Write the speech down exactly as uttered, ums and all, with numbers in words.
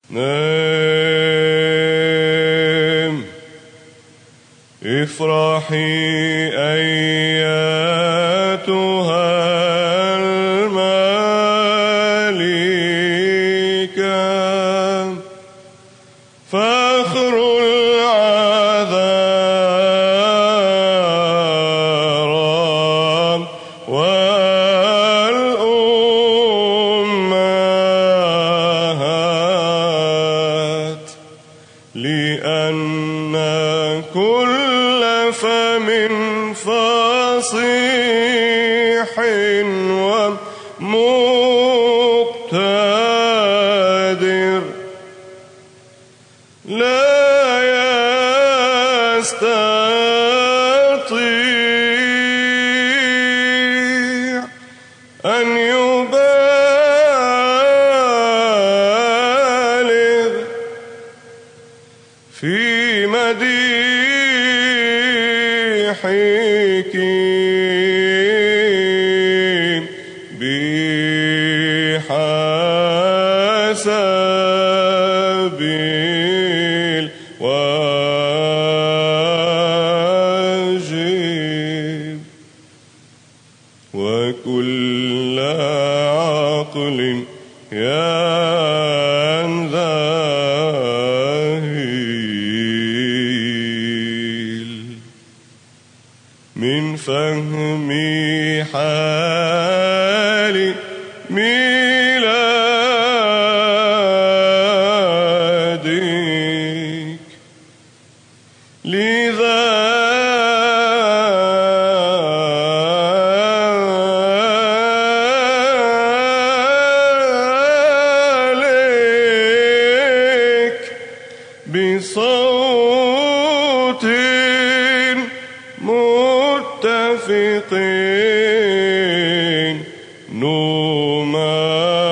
نام افرحي أياتها الملكة فخر العذارى والأمهات لأن كل فم فصيح ومقتدر لا يستطيع أن يبالغ في مديحك بحسب الواجب وكل عقل ينذهل من فهم حال ميلادك لذلك بصوت متفق نوما